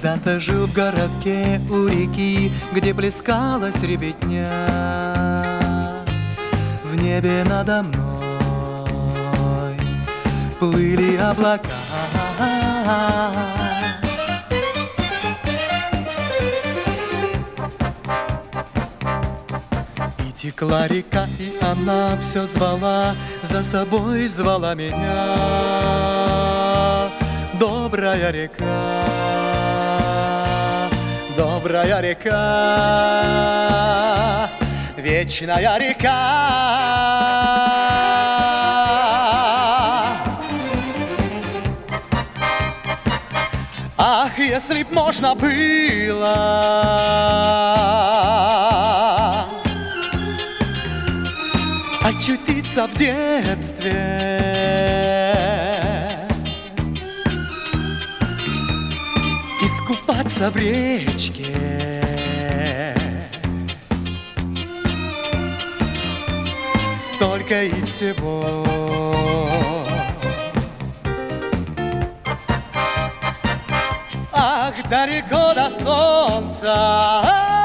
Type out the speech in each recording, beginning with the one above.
Когда-то жил в городке у реки, где плескалась ребятня. В небе надо мной плыли облака. И текла река, и она все звала, за собой звала меня. Добрая река, добрая река, вечная река. Ах, если б можно было очутиться в детстве, искупаться в речке, только и всего. Ах, далеко до солнца,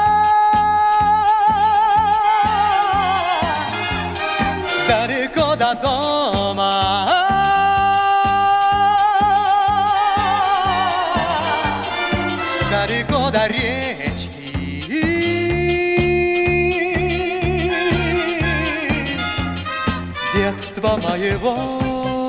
далеко до дома, далеко до речки, детства моего.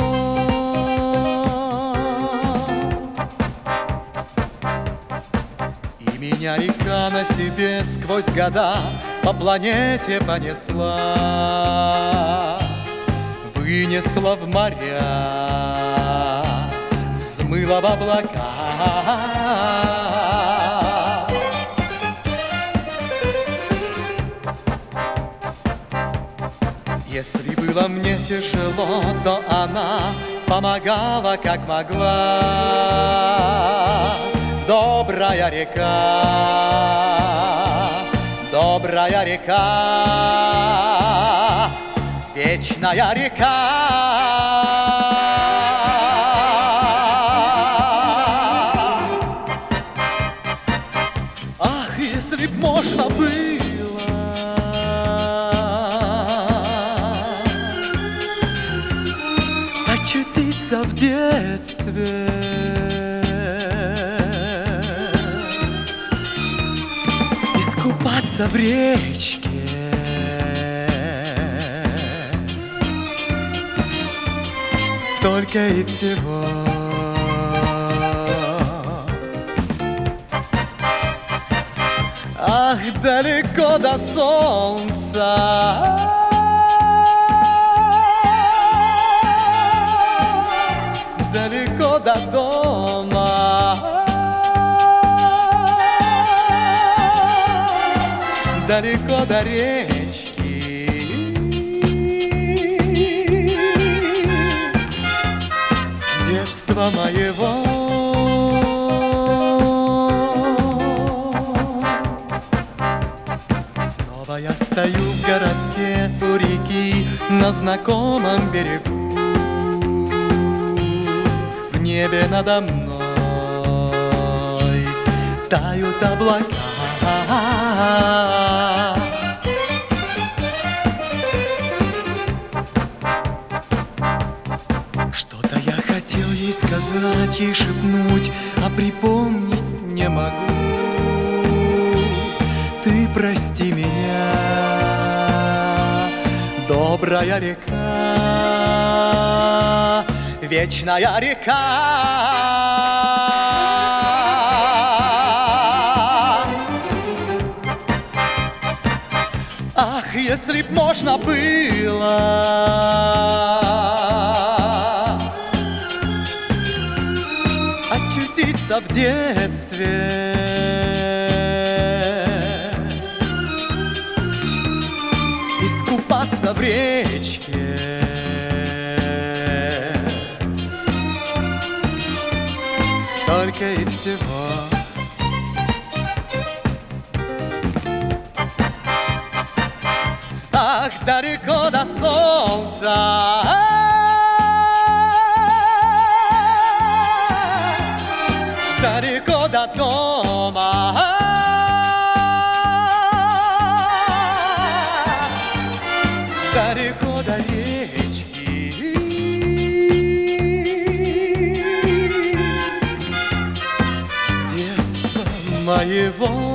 И меня река на себе сквозь года по планете понесла, вынесла в моря, взмыла в облака. Если было мне тяжело, то она помогала, как могла. Добрая река, добрая река, вечная река. Ах, если б можно было очутиться в детстве, искупаться в речке, только и всего. Ах, далеко до солнца, далеко до дома, далеко до речки, детства моего. Снова я стою в городке у реки на знакомом берегу. В небе надо мной тают облака. Что-то я хотел ей сказать, ей шепнуть, а припомнить не могу. Ты прости меня, добрая река, вечная река. Ах, если б можно было очутиться в детстве, искупаться в речке, только и всего. Ах, далеко до солнца, далеко до дома, моего